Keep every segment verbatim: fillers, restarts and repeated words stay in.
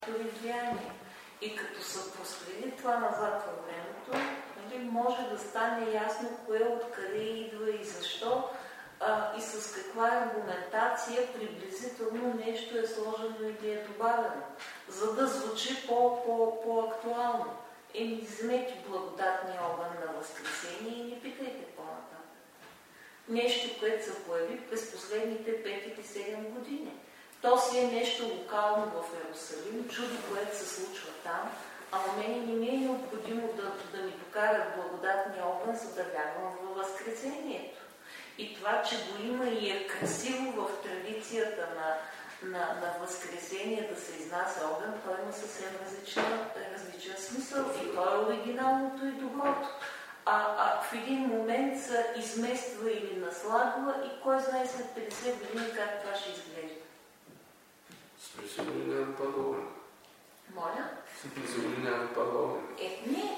влияние. И като се проследи това назад във времето, нали, може да стане ясно кое откъде идва и защо а, и с каква аргументация приблизително нещо е сложено или е добавено, за да звучи по, по, по-актуално. Еми, вземете благодатния огън на Възкресение и не питайте по-нататък. Нещо, което се появи през последните пет или седем години. То си е нещо локално в Йерусалим, чудо, което се случва там, а на мене не ми е необходимо да, да ми докарат благодатния огън, за да вярвам във Възкресението. И това, че го има и е красиво в традицията на, на, на Възкресение да се изнася огън, той има съвсем различна, различен смисъл и то е оригиналното и доброто. А, а в един момент се измества или наслагва и кой знае след петдесет години как това ще изглежда. Смисъл ли няма пада огън? Моля? Смисъл ли няма пада огън? Е, не.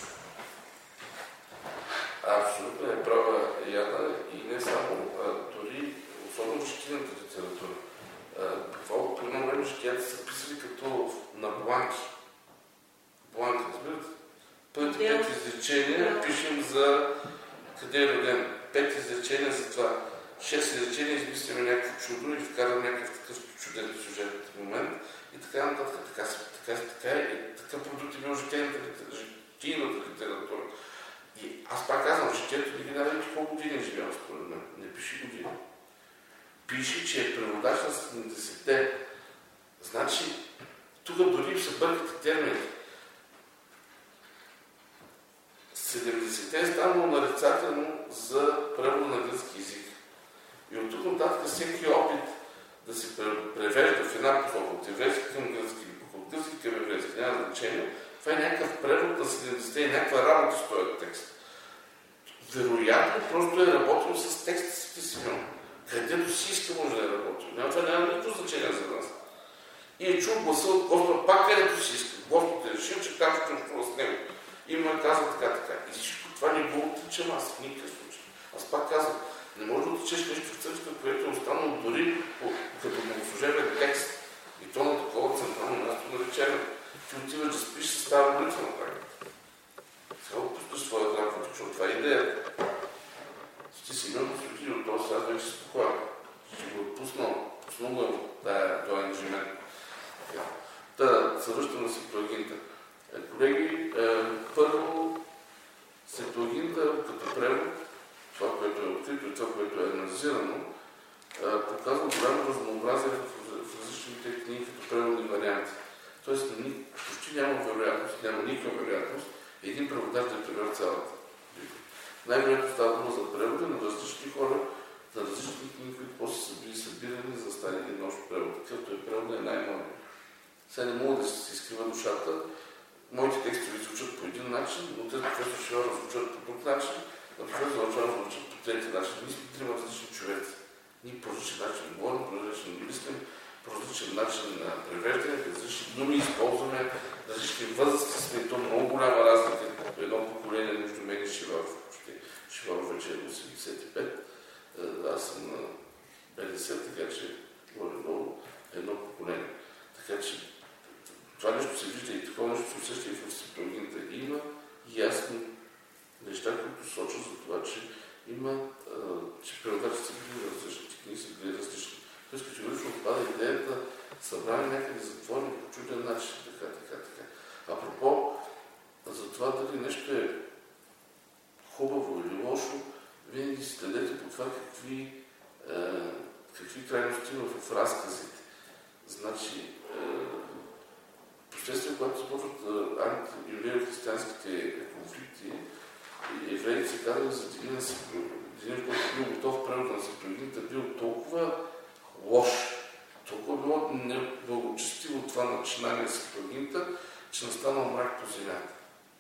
Абсолютно е права Яна и не само, а, дори, особено в четината литература. Какво по едно време четията са писали като на бланки. Бланки, разбирате? Първите пет изречения пишем за къде е роден. Пет изречения за това. Шест изречения измисляме някакво чудо и вкараме някакъв такъв чуден сюжет в момент. И така нататък. Така си, така си, така и така продукт е бил житийната литература. И аз пак казвам, четието не ги дадем колко години е живял според мен. Не пише години. Пише, че е преводач на седемдесетте. Значи, тук дори се бъркат термини. седемдесетте е станало нарицателно за превод на гръцки език. И от тук нататък всеки опит да се превежда в една посока от еврейски към гръцки или от гръцки към еврейски, няма значение, това е някакъв превод на седемдесетте и някаква работа с този текст. Вероятно просто е работил с текста си Симеон. Където си иска може да е работил. Няма, това няма никакво значение за нас. И е чул гласа от Господа пак където си иска. Господ е решил, че там ще нещо с него. И му казва така, така. И всичко това не го отричам аз в никакъв случай. Аз пак казвам, не може да отричаш нещо в църква, което е останало дори като богослужебен текст. И то на такова централно място на речение. Ти отиваш да спиш с тази молитва на практика. Сега отпускаш своя драм, защото това е идеята. Ти си много свети от този свят вече спокоен. Ще го отпуснал, пуснал го от този ангажимент. Та, се връщам на Септуагинта. Колеги, е, първо, Септуагинта като превод, това, което е открито и това, което е анализирано, е, показва голямо разнообразие в, в различните книги като преводни варианти. Тоест, почти няма вероятност, няма никаква вероятност един преводач да е превел цялата. Най-вероятно става дума за преводи на различни хора, на различни книги, които после са били събирани за да стане един общ превод. Какъвто е превод, е най-малко. Сега не мога да се изкрива душата. Моите текстове звучат по един начин, но тези професор Шиваров звучат по друг начин, а професор Шиваров звучат по трети начин. Ние сме трима различни човеци. Ние по различен начин говорим, по различен мислим, по различен начин на превеждане, различни думи използваме, различни възрасти сме. То много голяма разлика по едно поколение между мен и Шиваров. Шиваров вече е осемдесет и пет, аз съм на петдесет, така че горе-долу едно поколение. Така че това нещо се вижда и такова нещо се усеща и в Септуагинта. Има ясни неща, които сочат за това, че има, а, че преводачите са били различни, книги са били различни. Тоест категорично отпада идеята събрани някъде затворени по чуден начин, така, така, така. Апропо, за това дали нещо е хубаво или лошо, винаги следете по това какви, е, какви крайности има в разказите. Значи, е, последствие, когато започват анти-юлио-християнските конфликти, евреите се казали за Денис, Денис, който бил готов превод на Септуагинта, бил толкова лош, толкова било неблагочестиво това начинание на Септуагинта, че настанал мрак по земята.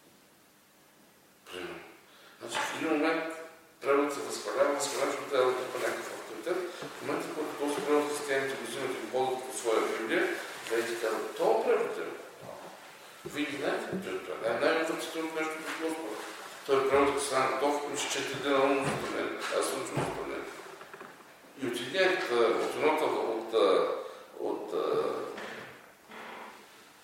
Примерно. Значи в един момент превод се възхвалява, възхвалява, защото трябва да трупа някакъв авторитет. В момента, когато този превод християните го взимат и го ползват по своя Библия, вейте казват, това превод е. Вие не знаете, че е това. Най-отвърцително нещо по Господа. Той е превод като стана готов, имаше четири дена на умно за мен. Аз съм чул за мен. И от едната, от едната, от, от,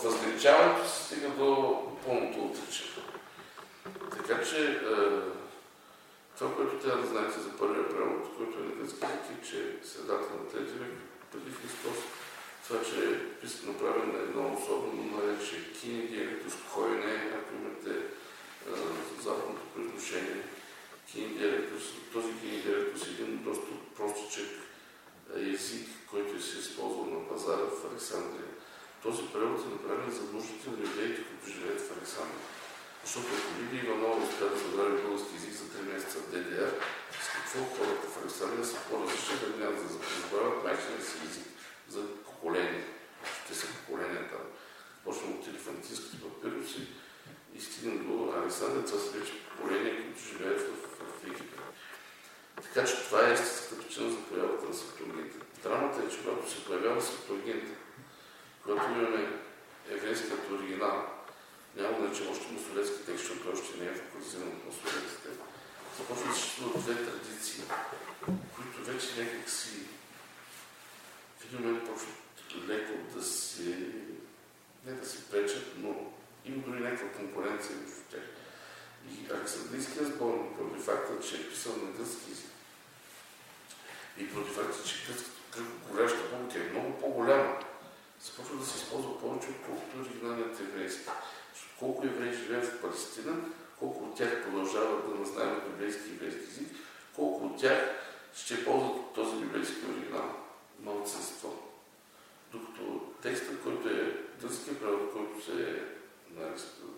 въздейчаването се стига до пълното отричане. Така че е, това, което трябва да знаете за първия превод, който е на гръцки език, е, че средата на трети век преди Христос, това, че е направен на едно особено наречие кини диалектус койне, ако имате е, западното произношение. Кини диалектус, този кини диалектус е един доста простичък език, който се използва на пазара в Александрия. Този превод е направен за нуждите на евреите, които живеят в Александрия. Защото ако Лидия Иванова успя да забрави български език за три месеца в Д Д Р, с какво хората в Александрия са по-различни, да няма да забравят майчиния си език за поколение. Те са поколения там. Почнем от елефантинските папируси и стигнем до Александрия. Това са вече поколения, които живеят в, в Египет. Така че това е истинската причина за появата на Септуагинта. Драмата е, че когато се появява Септуагинта, когато имаме еврейският оригинал, няма да речем още мусулецки текст, защото още не е фокализиран от мусулеците. Започва да съществуват две традиции, които вече някак си в един момент почват леко да си, не да си пречат, но има дори някаква конкуренция между тях. И Александрийският сборник, поради факта, че е писан на гръцки език и поради факта, че гръцката говоряща публика е много по-голяма, започва да се използва повече, отколкото оригиналният еврейски. Защото колко евреи живеят в Палестина, колко от тях продължават да назнаят библейски и еврейски език, колко от тях ще ползват този библейски оригинал. Малцинство. Докато текстът, който е гръцкият превод, който се е на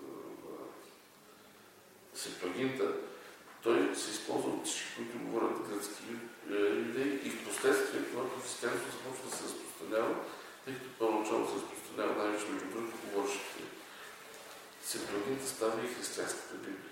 Септуагинта, той се използва от всички, които говорят гръцки юдеи и в последствие, когато християнството започва да се разпространява, тъй като първоначално се разпространява най-вече между гръцко говорещите. Септуагинта става и християнската Библия.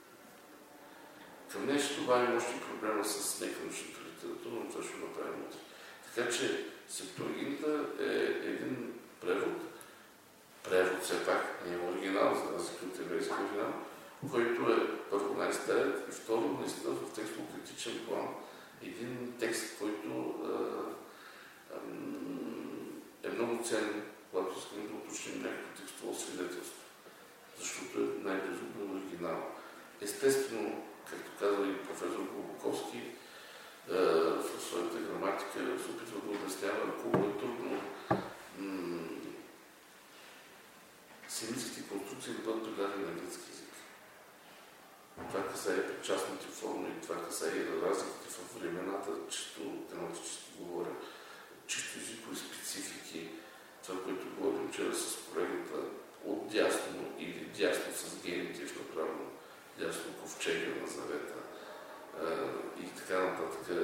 Към нея ще добавим още проблема с неканоничната литература, но това ще направим утре. Така че Септуагинта е един превод, превод все пак, не е оригинал, за разлика от еврейски оригинал, който е първо най-старият и второ, наистина в текстово-критичен план, един текст, който а, а, е много ценен, когато искаме да уточним някакво текстово свидетелство, защото е най-близо до оригинал. Естествено, както казва и професор Глубоковски, в своята граматика се опитва да обяснява колко е трудно семитските конструкции да бъдат предадени на гръцки език. Това касае причастните форми, това касае и разликите в времената, чисто тематически говоря, чисто езикови специфики. Това, което говорим вчера с колегата от дясно или дясно с генитив, направено дясно ковчега на завета и така нататък.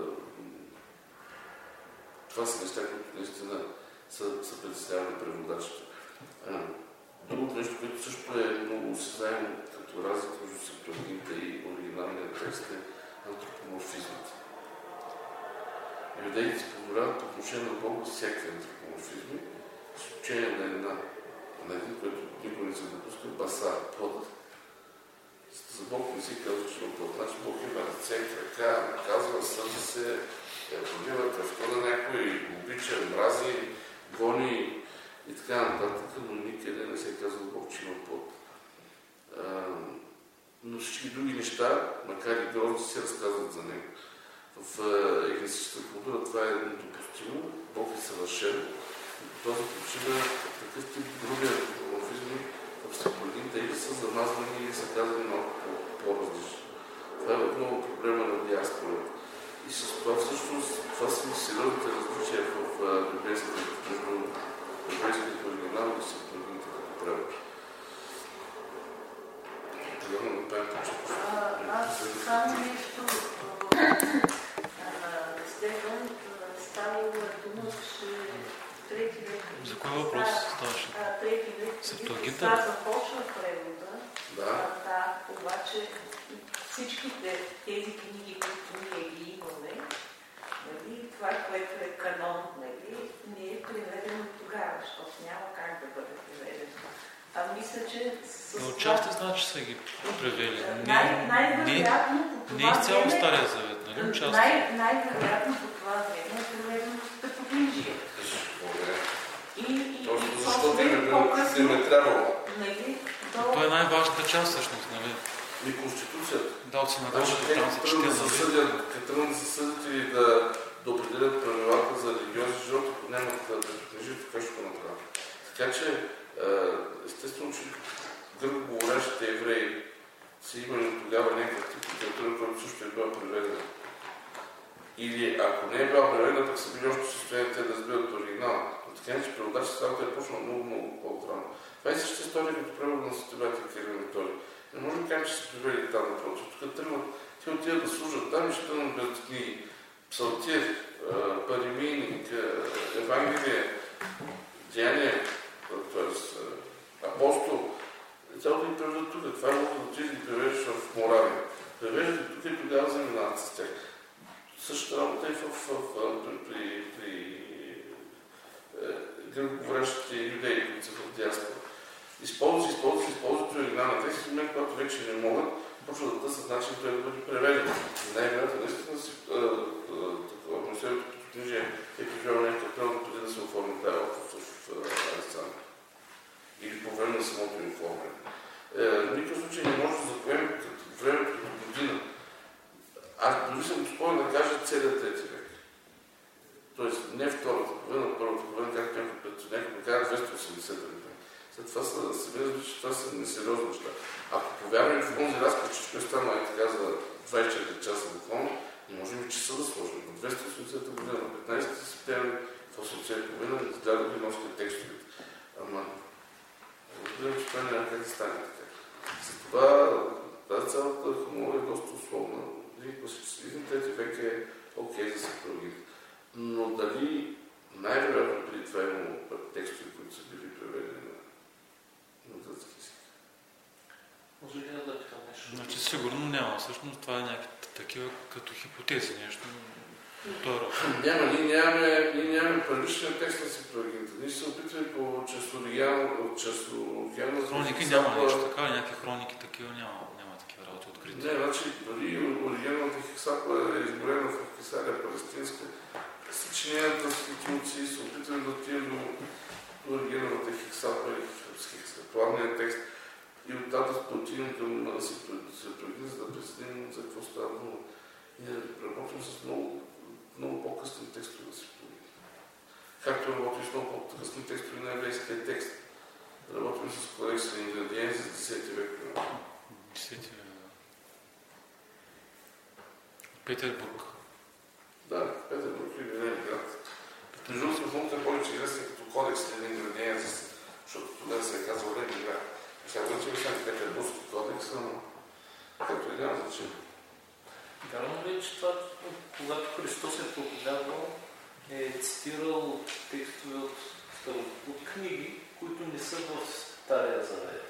Това са неща, които наистина са, са представени преводачите. Другото нещо, което също е много осезаемо като разлика между Септуагинта и оригиналния текст е антропоморфизмите. Юдеите си позволяват по отношение на Бога всякакви антропоморфизми, с изключение на една, на един, който никой не се допуска, басар, плът. За Бог не си казва, че има плът. Значи Бог има ръце, крака, наказва, сърце, пробива кръвта на някой, обича, мрази, гони и така нататък, но никъде не се казва Бог, че има плът. Но всички други неща, макар и грозни, се разказват за него. В егнистическата култура това е недопустимо. Бог е съвършен. По този причина такъв тип други антропоморфизми в Септуагинта или са замазвани, или са казани малко по-различни. Това е много проблема на диаспората. И с това всъщност, това са сериозните различия в библейската между библейската оригинал и Септуагинта като превод. Тогава да направим почетно. Аз само нещо Стефан, става дума, че трети век. За кой въпрос ставаше? Трети век. Септуагинта? Да, започва превода. Да. Да, обаче всичките тези книги, които ние ги имаме, нали, това, което е канон, нали, не е преведено тогава, защото няма как да бъде преведено. А мисля, че с Но отчасти значи, че са ги превели. Най- най-вероятно по това не изцяло време... Стария завет, нали? Отчасти. Най- най-вероятно по това време е преведено Петоклижие. И, и, Точно и защото защото им е трябвало. Това е най-важната част всъщност, нали? И Конституцията. Да, от си народното там се чете, нали? Тръгнат да се съдят или да, да определят правилата за религиозни живот, ако нямат да прикнижи, така ще го направят. Така че, естествено, че гръкоговорящите евреи са имали тогава някакъв тип литература, който също е била преведена. Или ако не е била преведена, пък са били още в състояние те да разбират оригинала. Но така не, че преводачеството е почнало много, много по-отрано. Това е същата история като превод на Световата Кирил Методий. Не може да кажем, че са превели там напротив. Тук тръгват, те отиват да служат там и ще тръгнат без книги. Псалтир, Паримийник, Евангелие, Деяние, т.е. Апостол. Цяло да ги преведат тук. Това е много да отиде да ги превеждаш в Моравия. Превеждат и тук и тогава заминават с тях. Същата работа и в, в, в, при, при гръкоговорящите юдеи, които са в диаспора. Използват, използват, използват оригинална текст, в момент, когато вече не могат, почват да търсят начин той да бъде преведен. Най-вероятно, наистина си такова атмосферното като книжие е преживял някакъв превод, преди да се оформи тази опит в Александър. Или по време на самото им оформяне. В никакъв случай не може да запоем времето като година. Аз дори съм спомен да кажа целият трети век. Тоест не втората половина, първата половина, както някой председател казва двеста и осемдесета век. След това се разбира, че това са несериозни неща. Ако повярваме в този разказ, че ще стана и така за двайсет и четири часа буквално, не можем и часа да сложим. На двеста и осемдесета година, на петнайсети септември, в осемдесета година, издадохме носките текстовете. Ама, разбирам, че това няма как да стане така. Затова тази цялата хронология е доста условна. Класицизм трети век е окей да се проведи. Но дали най-вероятно преди това имало текстове, които са били преведени на гръцки език? Може ли да питам нещо? Значи сигурно няма. Всъщност това е някакви такива като хипотези нещо. Второ. Няма, ние нямаме, ние нямаме първичния текст да се преведените. Ние се опитваме по часоригиана. Хроники няма нещо така, някакви хроники такива няма. Не, значи, дори оригиналната Хексапа е изборена в Кесария палестинска. Съчиненията с Тимоци се опитваме да отидем до оригиналната Хексапа и хексаплавния текст. И оттатък да отидем към да се предвидим, за да пресъдим за какво става дума. И да работим с много, много по-късни текстове да се предвидим. Както работим с много по-късни текстове на еврейския текст. Работим с кодекса на ингредиенти за десети век. десети век. Петербург. Да, Петербург е Ленинград. Между другото, в момента е повече известен като кодекс на ингредиенти, защото тогава се е казал Ленинград. Сега значи сега Петербургски кодекс, но както и няма значение. Вярно ли е, че това, когато Христос е проповядвал, е цитирал текстове от, от книги, които не са в Стария Завет?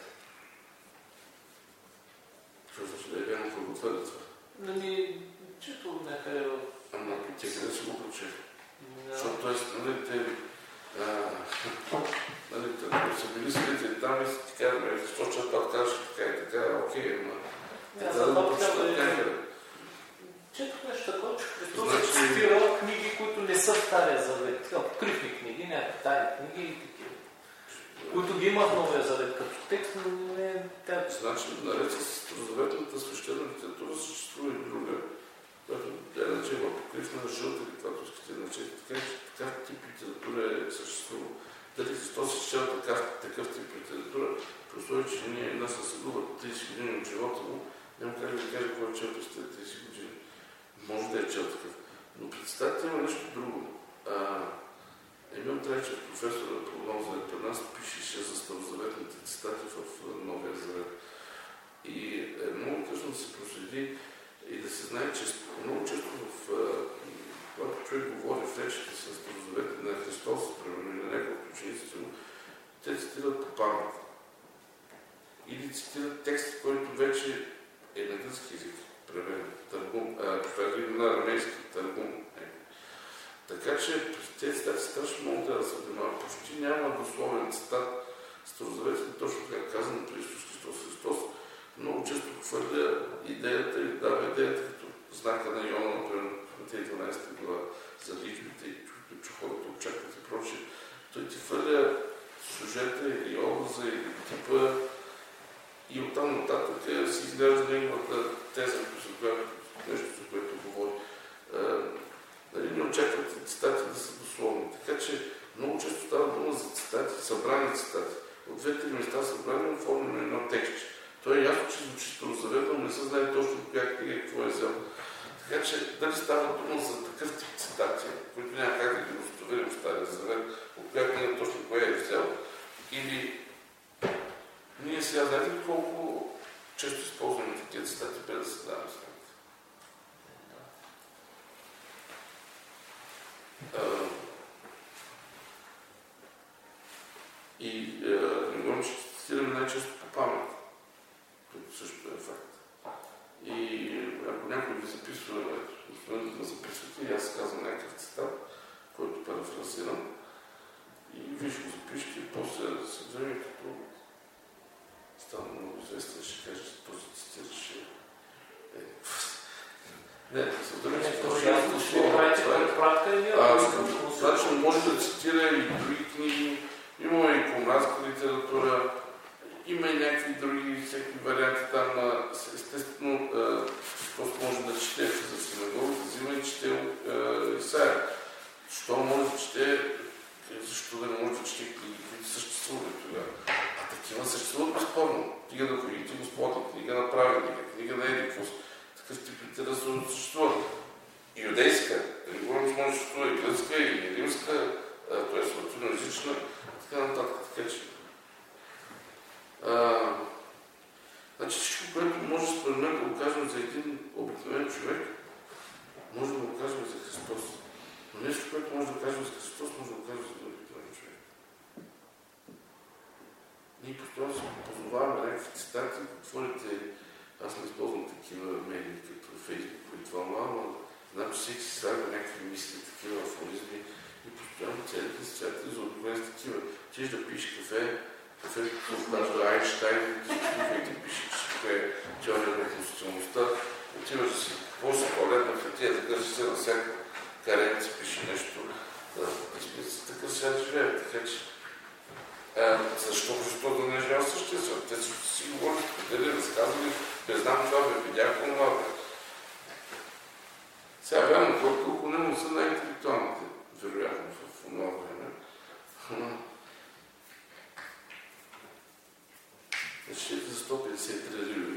Що значи да е вярно, какво го твърди това? Нали, чето някъде в... Ама те къде си го прочели? Защото т.е. нали те... Нали те са били свидетели там и си ти казваме, защо че това кажеш така и така, окей, ама... Да, за това трябва Четох нещо такова, че Христос е цитирал книги, които не са в Стария Завет. Покривни книги, някакви тайни книги и такива. Които ги има в Новия Завет като текст, но не е тя. Значи, наред с старозаветната свещена литература съществува и друга, която тя начева покривна жълта или каквато искате да начете. Така че такъв тип литература е съществува. Дали Христос е чел такъв тип литература, при условие, че ние нас съсъдуват трийсет години от живота му, няма как да кажа какво е чел през тези трийсет години. Може да е чел такъв. Но представете има нещо друго. Емил Трайчев, професора по Нов Завет, при нас пишеше за старозаветните цитати в Новия Завет. И е много късно да се проследи и да се знае, че много често в когато човек говори в речите с старозаветите на Христос, примерно и на някои от учениците му, те цитират по памет. Или цитират текст, който вече е на гръцки език, преведен, търгум, на арамейски търгум. Така че тези цитати страшно много да се внимават. Почти няма дословен цитат. Старозаветите точно така казано при Исус Христос Христос. Много често хвърля идеята и дава идеята като знака на Йона, например, в Матей дванайсета глава за лихвите и чу хората очакват и прочее. Той ти хвърля сюжета или образа, или типа. И оттам нататък си изглежда неговата теза, за която, нещо, за което говори. Нали, не очаквате цитати да са дословни. Така че много често става дума за цитати, събрани цитати. От две-три места събрани, оформено едно текстче. То е ясно, че звучи трудозаведно, но не се знае точно по коя книга какво е взел. Така че дали става дума за такъв тип цитати, които няма как да ги удостоверим в Стария Завет, от коя книга точно кое е взел, или ние сега знаете ли колко често използваме такива цитати, без да се даваме сметка. И не говорим, че цитираме най-често по памет, което също е факт. И ако някой ви записва, господин да ме записвате, и аз казвам някакъв цитат, който парафразирам, и вие ще го запишете, и после се вземе като стана много известен, ще кажа, че този цитираше. Не, да се вземе, че това значи може да цитира и други книги, има и комрадска литература, има и някакви други всеки варианти там. Естествено, просто може да чете за синагога, да взима и чете Исаия. Защо може да чете, защо да не може да чете книги, които съществуват тогава? А такива съществуват безспорно. Книга на ходите Господни, книга на праведника, книга на Едиквост. Такъв тип литература съществува. Юдейска, да не говорим, че може да съществува и гръцка, и римска, т.е. латиноязична, така нататък. Така че А, значи всичко, което може според мен да го кажем за един обикновен човек, може да го кажем за Христос. Но нещо, което може да кажем за Христос, може да го кажем за един обикновен човек. Ние постоянно се позоваваме някакви цитати, отворите, аз не използвам такива медии, като Фейсбук и това, но знам, че всеки си слага някакви мисли, такива афоризми и постоянно целите цитати за обикновен с такива. Чеш да пиеш кафе, кафето, когато Айнщайн, да ти пише, че това е теория на конституционността, отиваш да си какво си по-летна хартия, да гърши се на всяка каренца, пише нещо. Да, такъв свят живее, така че защо Христос да не е живял същия свят? Те също си говорят, дали разказвали, бе знам това, бе видях това, бе. Сега вярно, колко не са най-интелектуалните, вероятно, в това време. Четете за сто петдесет и три